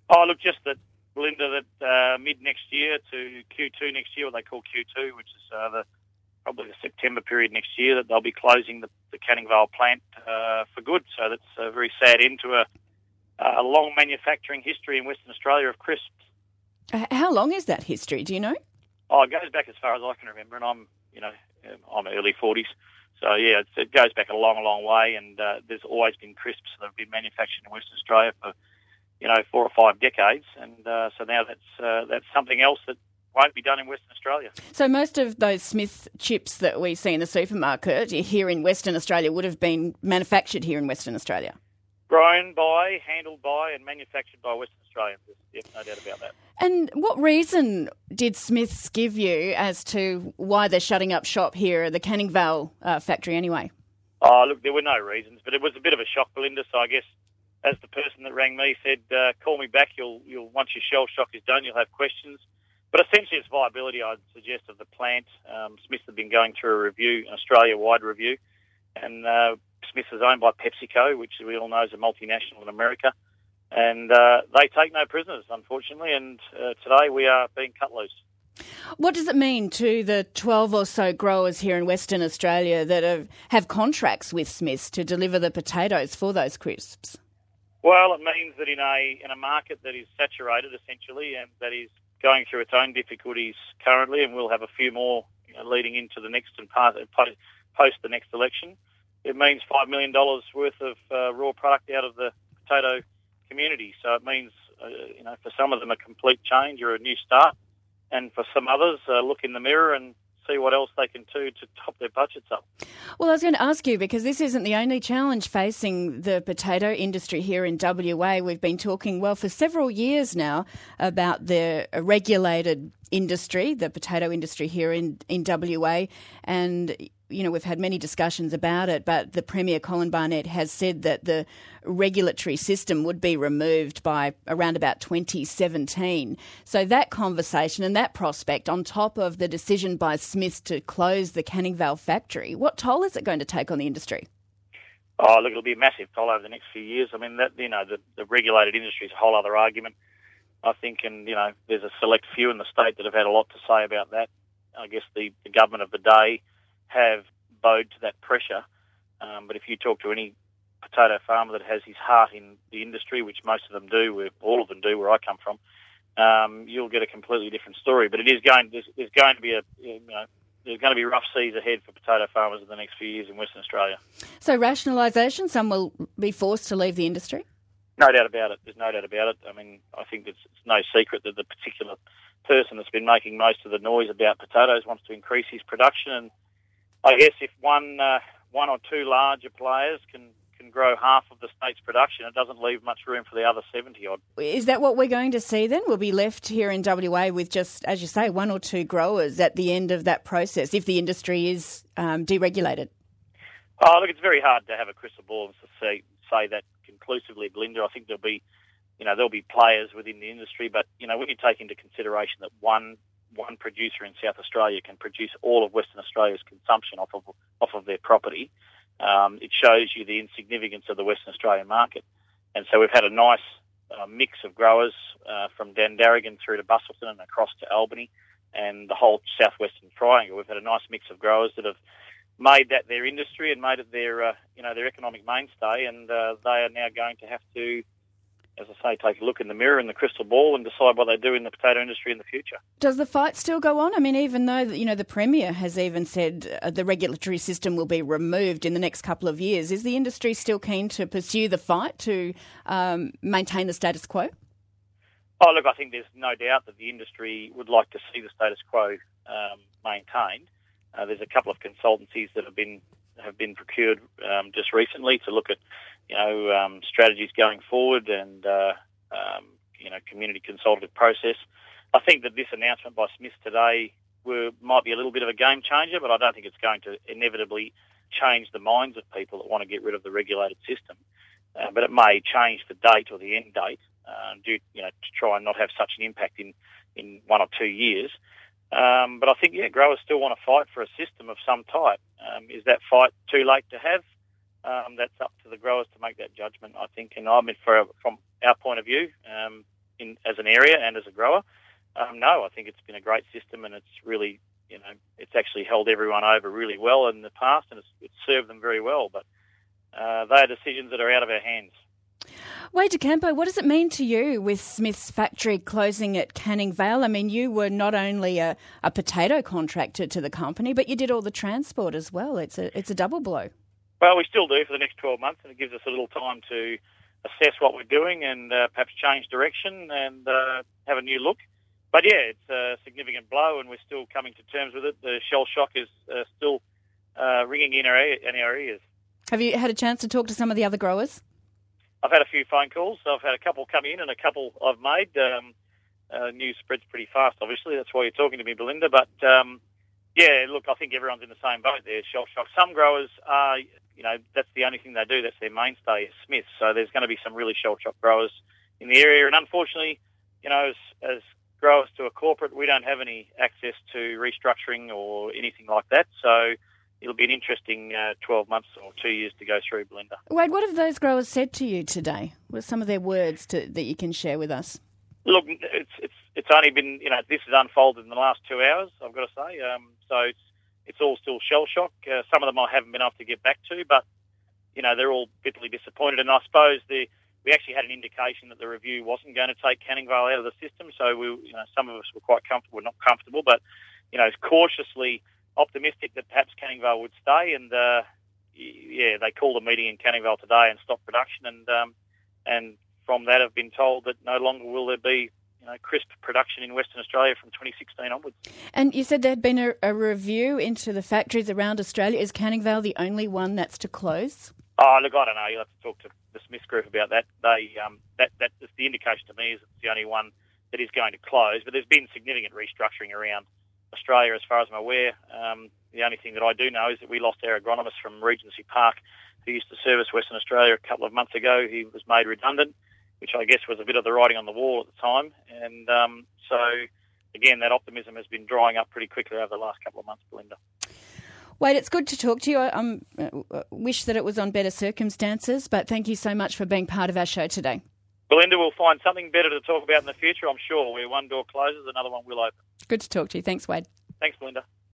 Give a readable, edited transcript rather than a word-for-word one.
Oh, look, just that, Belinda, that mid next year to Q2 next year, what they call Q2, which is probably the September period next year, that they'll be closing the Canning Vale plant for good. So that's a very sad end to a long manufacturing history in Western Australia of crisps. How long is that history? Do you know? Oh, it goes back as far as I can remember, and I'm early 40s. So, yeah, it goes back a long, long way, and there's always been crisps that have been manufactured in Western Australia for, 4 or 5 decades, and so now that's something else that won't be done in Western Australia. So most of those Smith chips that we see in the supermarket here in Western Australia would have been manufactured here in Western Australia? Grown by, handled by and manufactured by Western Australians. Yes, no doubt about that. And what reason did Smiths give you as to why they're shutting up shop here at the Canning Vale factory anyway? Oh, look, there were no reasons, but it was a bit of a shock, Belinda, so I guess as the person that rang me said, call me back, you'll once your shell shock is done, you'll have questions. But essentially it's viability, I'd suggest, of the plant. Smiths have been going through a review, an Australia-wide review, and Smiths is owned by PepsiCo, which we all know is a multinational in America. And they take no prisoners, unfortunately, and today we are being cut loose. What does it mean to the 12 or so growers here in Western Australia that have contracts with Smiths to deliver the potatoes for those crisps? Well, it means that in a market that is saturated, essentially, and that is going through its own difficulties currently, and we'll have a few more leading into the next and post the next election, it means $5 million worth of raw product out of the potato community. So it means, for some of them a complete change or a new start, and for some others, look in the mirror and see what else they can do to top their budgets up. Well, I was going to ask you, because this isn't the only challenge facing the potato industry here in WA. We've been talking, for several years now about the regulated industry, the potato industry here in WA, and we've had many discussions about it, but the Premier, Colin Barnett, has said that the regulatory system would be removed by around about 2017. So that conversation and that prospect, on top of the decision by Smiths to close the Canning Vale factory, what toll is it going to take on the industry? Oh, look, it'll be a massive toll over the next few years. I mean, the regulated industry is a whole other argument, I think, and, there's a select few in the state that have had a lot to say about that. I guess the government of the day have bowed to that pressure. But if you talk to any potato farmer that has his heart in the industry, which most of them do, all of them do where I come from, you'll get a completely different story. But there's going to be rough seas ahead for potato farmers in the next few years in Western Australia. So rationalisation, some will be forced to leave the industry? No doubt about it. There's no doubt about it. I mean, I think it's no secret that the particular person that's been making most of the noise about potatoes wants to increase his production, and I guess if one or two larger players can grow half of the state's production, it doesn't leave much room for the other 70-odd. Is that what we're going to see then? We'll be left here in WA with just, as you say, one or two growers at the end of that process if the industry is deregulated? Oh, look, it's very hard to have a crystal ball and to say that conclusively, Belinda. I think there'll be players within the industry, but, when you take into consideration that one producer in South Australia can produce all of Western Australia's consumption off of their property, it shows you the insignificance of the Western Australian market. And so we've had a nice mix of growers from Dandaragan through to Busselton and across to Albany and the whole southwestern triangle. We've had a nice mix of growers that have made that their industry and made it their economic mainstay, and they are now going to have to, as I say, take a look in the mirror and the crystal ball and decide what they do in the potato industry in the future. Does the fight still go on? I mean, even though, the Premier has even said the regulatory system will be removed in the next couple of years, is the industry still keen to pursue the fight to maintain the status quo? Oh, look, I think there's no doubt that the industry would like to see the status quo maintained. There's a couple of consultancies that have been procured just recently to look at strategies going forward and, community consultative process. I think that this announcement by Smiths today might be a little bit of a game changer, but I don't think it's going to inevitably change the minds of people that want to get rid of the regulated system. But it may change the date or the end date to try and not have such an impact in 1 or 2 years. But I think, growers still want to fight for a system of some type. Is that fight too late to have? That's up to the growers to make that judgment, I think. And from our point of view, as an area and as a grower. No, I think it's been a great system, and it's really, it's actually held everyone over really well in the past, and it's served them very well. But they are decisions that are out of our hands. Wade de Campo, what does it mean to you with Smith's factory closing at Canning Vale? I mean, you were not only a potato contractor to the company, but you did all the transport as well. It's a double blow. Well, we still do for the next 12 months, and it gives us a little time to assess what we're doing and perhaps change direction and have a new look. But yeah, it's a significant blow, and we're still coming to terms with it. The shell shock is still ringing in our ears. Have you had a chance to talk to some of the other growers? I've had a few phone calls. I've had a couple come in and a couple I've made. News spreads pretty fast, obviously. That's why you're talking to me, Belinda. But, yeah, look, I think everyone's in the same boat there, shell shock. Some growers are, that's the only thing they do. That's their mainstay is Smith. So there's going to be some really shell shock growers in the area. And unfortunately, as growers to a corporate, we don't have any access to restructuring or anything like that. So it'll be an interesting 12 months or 2 years to go through, Belinda. Wade, what have those growers said to you today? What are some of their words that you can share with us? Look, it's only been, this has unfolded in the last 2 hours, I've got to say. So it's all still shell shock. Some of them I haven't been able to get back to, but, they're all bitterly disappointed. And I suppose we actually had an indication that the review wasn't going to take Canning Vale out of the system. So some of us were quite comfortable, not comfortable, but, cautiously optimistic that perhaps Canning Vale would stay, and they called a meeting in Canning Vale today and stopped production, and from that have been told that no longer will there be crisp production in Western Australia from 2016 onwards. And you said there had been a review into the factories around Australia. Is Canning Vale the only one that's to close? Oh, look, I don't know. You'll have to talk to the Smith Group about that. That's the indication to me is it's the only one that is going to close, but there's been significant restructuring around Australia, as far as I'm aware. The only thing that I do know is that we lost our agronomist from Regency Park, who used to service Western Australia a couple of months ago. He was made redundant, which I guess was a bit of the writing on the wall at the time. And so, again, that optimism has been drying up pretty quickly over the last couple of months, Belinda. Wade, it's good to talk to you. I wish that it was on better circumstances, but thank you so much for being part of our show today. Belinda, we'll find something better to talk about in the future, I'm sure, where one door closes, another one will open. Good to talk to you. Thanks, Wade. Thanks, Belinda.